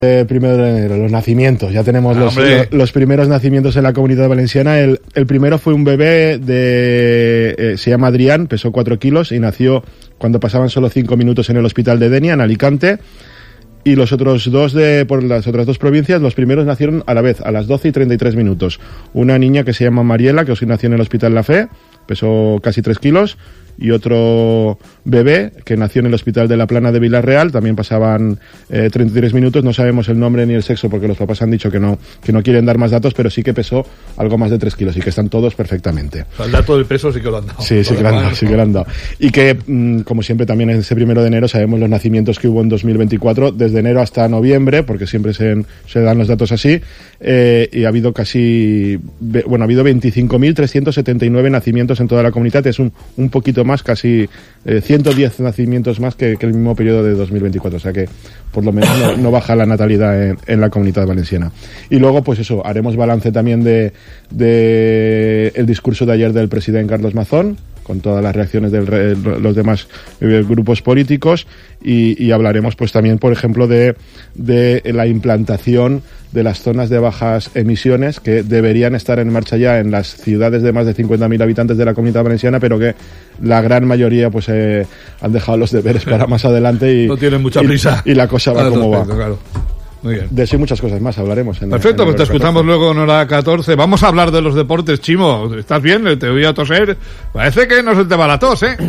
Primero de enero, los nacimientos. Ya tenemos los primeros nacimientos en la Comunidad Valenciana. El primero fue un bebé se llama Adrián, pesó 4 kilos y nació cuando pasaban solo 5 minutos en el hospital de Denia, en Alicante. Y los otros dos por las otras dos provincias, los primeros nacieron a la vez, a las 12 y 33 minutos. Una niña que se llama Mariela, que nació en el hospital La Fe, pesó casi 3 kilos. Y otro bebé que nació en el hospital de la Plana de Villarreal, también pasaban 33 minutos, no sabemos el nombre ni el sexo porque los papás han dicho que no quieren dar más datos, pero sí que pesó algo más de 3 kilos y que están todos perfectamente. O sea, el dato del peso sí que lo han dado. Sí que lo han dado. Y que, como siempre, también en ese 1 de enero sabemos los nacimientos que hubo en 2024, desde enero hasta noviembre, porque siempre se dan los datos así, y ha habido ha habido 25.379 nacimientos en toda la comunidad, es un poquito más, casi 110 nacimientos más que el mismo periodo de 2024, o sea que por lo menos no baja la natalidad en la Comunidad Valenciana. Y luego, pues eso, haremos balance también de el discurso de ayer del presidente Carlos Mazón, con todas las reacciones de los demás grupos políticos, y hablaremos pues también, por ejemplo, de la implantación de las zonas de bajas emisiones que deberían estar en marcha ya en las ciudades de más de 50.000 habitantes de la Comunidad Valenciana, pero que la gran mayoría pues han dejado los deberes para más adelante y no tienen mucha prisa y la cosa va como va. Claro. Muy bien. De eso y muchas cosas más hablaremos. Perfecto, pues te escuchamos luego en hora 14. Vamos a hablar de los deportes, Chimo. ¿Estás bien? Te voy a toser. Parece que no se te va la tos, ¿eh?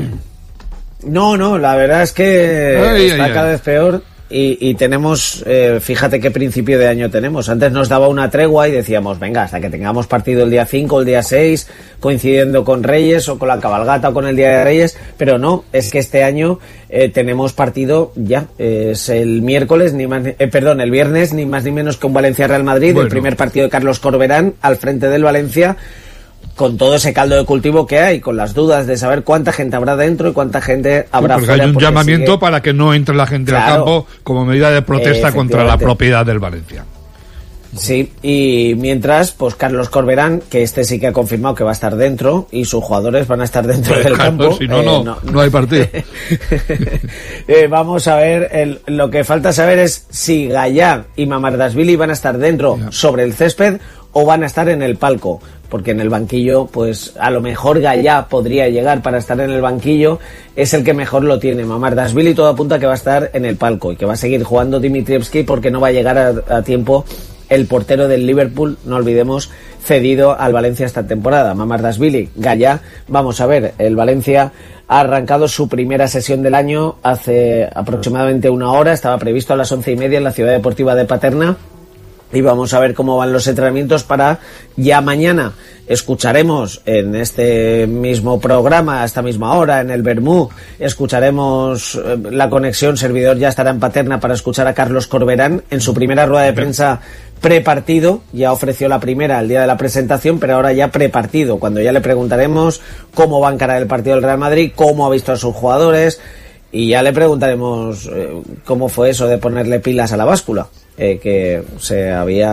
No, la verdad es que está cada vez peor. Y tenemos, fíjate qué principio de año tenemos. Antes nos daba una tregua y decíamos, venga, hasta que tengamos partido el día 5 o el día 6, coincidiendo con Reyes o con la cabalgata o con el Día de Reyes, pero no, es que este año tenemos partido ya, es el viernes, ni más ni menos que un Valencia-Real Madrid, el primer partido de Carlos Corberán al frente del Valencia, con todo ese caldo de cultivo que hay, con las dudas de saber cuánta gente habrá dentro y cuánta gente habrá fuera. Hay un llamamiento para que no entre la gente al campo como medida de protesta contra la propiedad del Valencia. Sí, y mientras, pues Carlos Corberán, que sí que ha confirmado que va a estar dentro y sus jugadores van a estar dentro del campo. Si no hay partido. Vamos a ver, lo que falta saber es si Gallá y Mamardashvili van a estar dentro sobre el césped o van a estar en el palco, porque en el banquillo, pues a lo mejor Gallá podría llegar para estar en el banquillo, es el que mejor lo tiene. Mamardashvili todo apunta que va a estar en el palco y que va a seguir jugando Dimitrievski porque no va a llegar a tiempo el portero del Liverpool, no olvidemos, cedido al Valencia esta temporada. Mamardashvili, Gallá, vamos a ver, el Valencia ha arrancado su primera sesión del año hace aproximadamente una hora, estaba previsto a las 11:30 en la Ciudad Deportiva de Paterna. Y vamos a ver cómo van los entrenamientos para ya mañana. Escucharemos en este mismo programa, a esta misma hora, en el Bermú, escucharemos la conexión, servidor ya estará en Paterna para escuchar a Carlos Corberán en su primera rueda de prensa prepartido. Ya ofreció la primera el día de la presentación, pero ahora ya prepartido, cuando ya le preguntaremos cómo va a encarar el partido del Real Madrid, cómo ha visto a sus jugadores, y ya le preguntaremos cómo fue eso de ponerle pilas a la báscula. Que se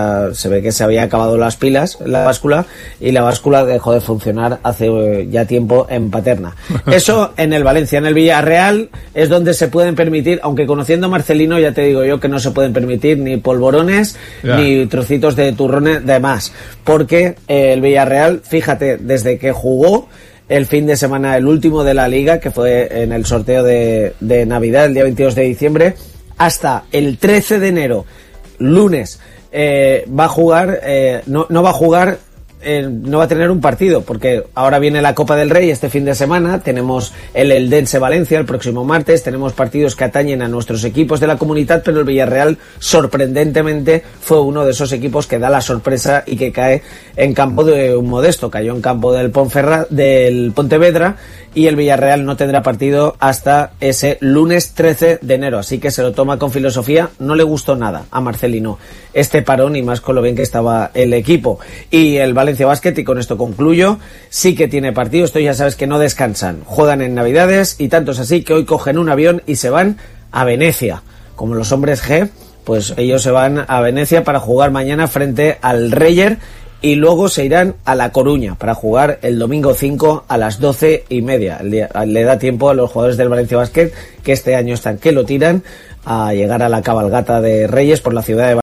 ve que se había acabado las pilas, la báscula, y la báscula dejó de funcionar hace ya tiempo en Paterna. Eso en el Valencia. En el Villarreal es donde se pueden permitir, aunque conociendo a Marcelino ya te digo yo que no se pueden permitir ni polvorones ni trocitos de turrones de más, porque el Villarreal, fíjate, desde que jugó el fin de semana, el último de la Liga, que fue en el sorteo de Navidad, el día 22 de diciembre, hasta el 13 de enero, lunes, va a jugar, no va a jugar, no va a tener un partido, porque ahora viene la Copa del Rey este fin de semana, tenemos el Eldense Valencia el próximo martes, tenemos partidos que atañen a nuestros equipos de la comunidad, pero el Villarreal sorprendentemente fue uno de esos equipos que da la sorpresa y que cae en campo de un modesto, cayó en campo del Pontevedra, y el Villarreal no tendrá partido hasta ese lunes 13 de enero, así que se lo toma con filosofía. No le gustó nada a Marcelino este parón, y más con lo bien que estaba el equipo. Y el Valencia Basket, y con esto concluyo, sí que tiene partido. Estos ya sabes que no descansan, juegan en Navidades, y tanto es así que hoy cogen un avión y se van a Venecia, como los hombres G, pues ellos se van a Venecia para jugar mañana frente al Reyer y luego se irán a La Coruña para jugar el domingo 5 a las 12:30. Le da tiempo a los jugadores del Valencia Basket, que este año están que lo tiran, a llegar a la cabalgata de Reyes por la ciudad de